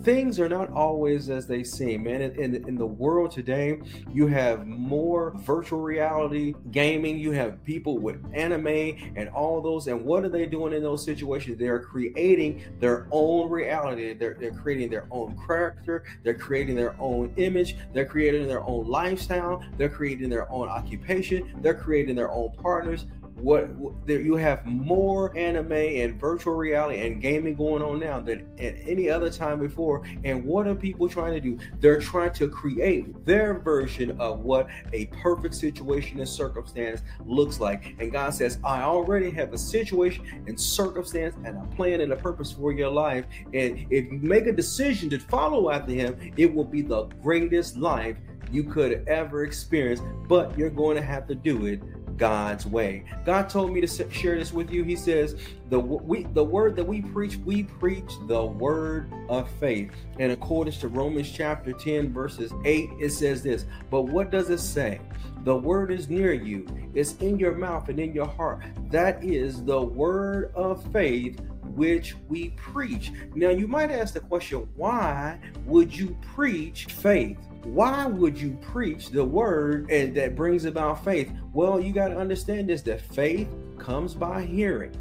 things are not always as they seem, man. In the world today, you have more virtual reality gaming, you have people with anime and all those. And what are they doing in those situations? They're creating their own reality, they're creating their own character, they're creating their own image, they're creating their own lifestyle, they're creating their own occupation, they're creating their own partners. There you have more anime and virtual reality and gaming going on now than at any other time before. And what are people trying to do? They're trying to create their version of what a perfect situation and circumstance looks like. And God says, I already have a situation and circumstance and a plan and a purpose for your life. And if you make a decision to follow after him, it will be the greatest life you could ever experience, but you're going to have to do it God's way. God told me to share this with you. He says, the word that we preach the word of faith. And according to Romans chapter 10, verses 8, it says this. But what does it say? The word is near you. It's in your mouth and in your heart. That is the word of faith which we preach. Now, you might ask the question, why would you preach faith? Why would you preach the word and that brings about faith? Well, you got to understand this, that faith comes by hearing.